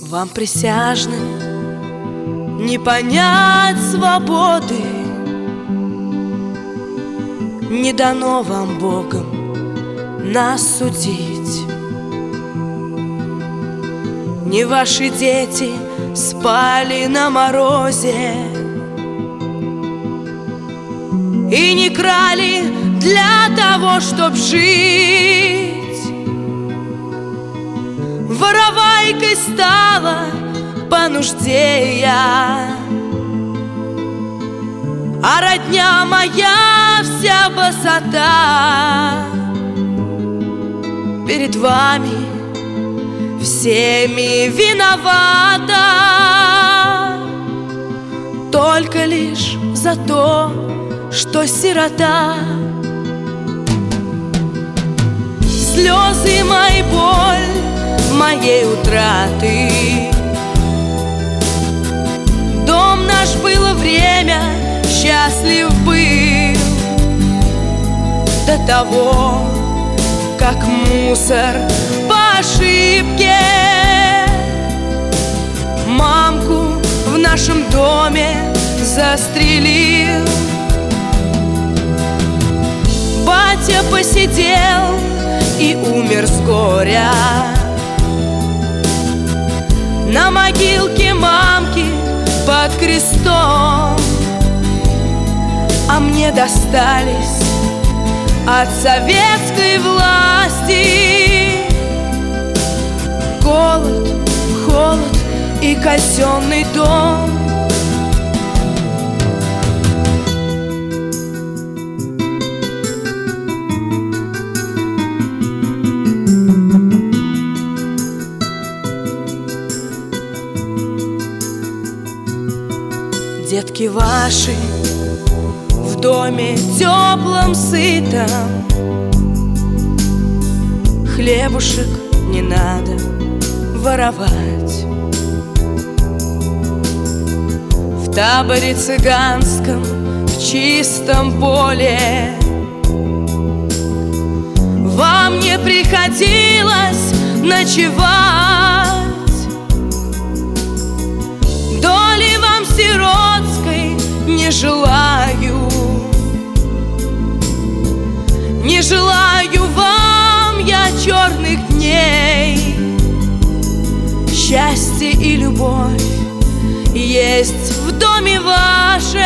Вам, присяжным, не понять свободы, не дано вам Богом нас судить. Не ваши дети спали на морозе и не крали для того, чтоб жить. Воровайкой стала по нужде я, а родня моя вся босота. Перед вами всеми виновата, только лишь за то, что сирота. Слезы мои, боль моей утраты. Дом наш было время, счастлив был до того, как мусор по ошибке мамку в нашем доме застрелил. Батя посидел и умер с горя на могилке мамки под крестом, а мне достались от советской власти голод, холод и казенный дом. Детки ваши в доме теплом, сытом, хлебушек не надо воровать. В таборе цыганском, в чистом поле вам не приходилось ночевать. Доли вам сиротской не желаю, не желаю вам я черных дней. Счастье и любовь есть в доме вашем.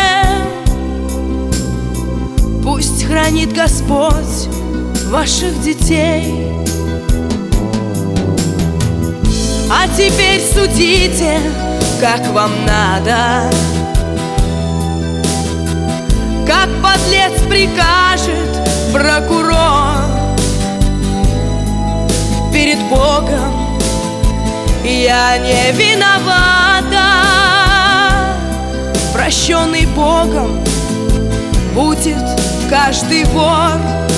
Пусть хранит Господь ваших детей. А теперь судите, как вам надо, как подлец прикажет прокурор. Перед Богом я не виновата, прощенный Богом будет каждый вор.